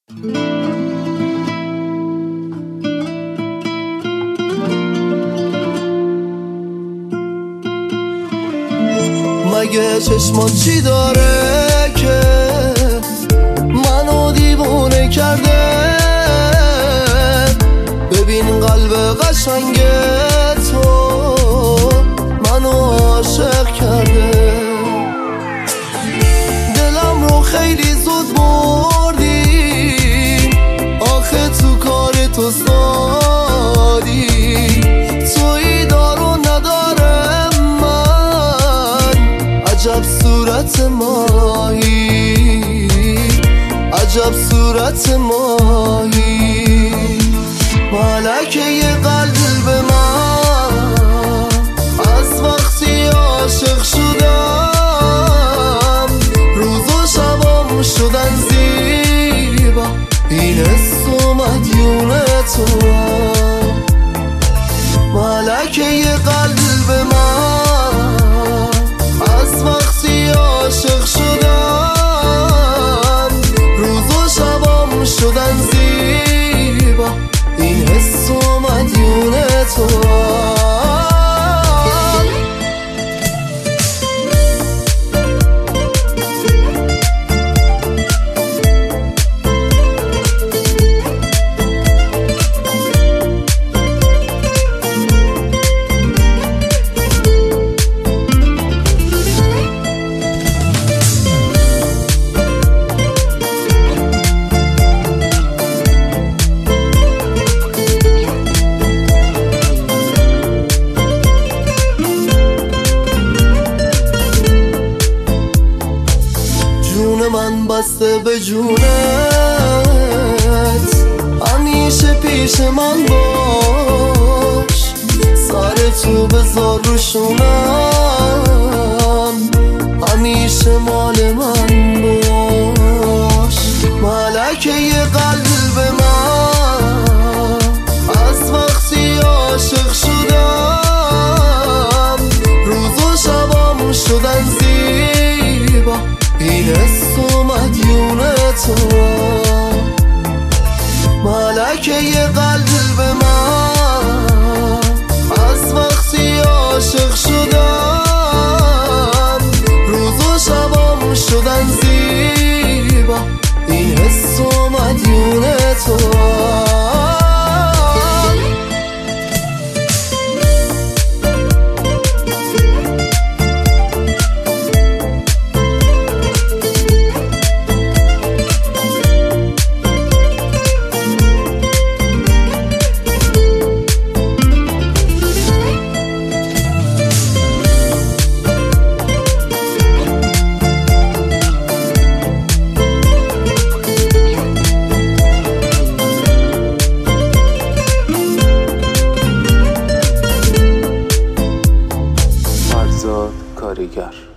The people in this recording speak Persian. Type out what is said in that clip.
مگه چشمان چی داره که منو دیوونه کرده؟ ببین قلب قشنگ تو منو عاشق کرده. دلم رو خیلی زود بردی، آخه تو کار تو سادی، تویی دارو ندارم من، عجب صورت ماهی، عجب صورت ماهی. ملکه قلب من، از وقتی عاشق شدم روز و شبام شدن زیبا، این حس و مدیون توام. ملکه قلب من، از وقتی عاشق شدم روز و شبام شدن زیبا، این حس و مدیون توام. من بسته به جونت، همیشه پیش من باش، سر تو بذار رو شونم، همیشه مال من باش. ملکه قلب من، از وقتی عاشق شدم روز و شبام شدن زیبا، این حس و مدیون توام. ملکه قلب من، از وقتی عاشق شدم روز و شبام شدن زیبا، این حس و مدیون توام. کارگر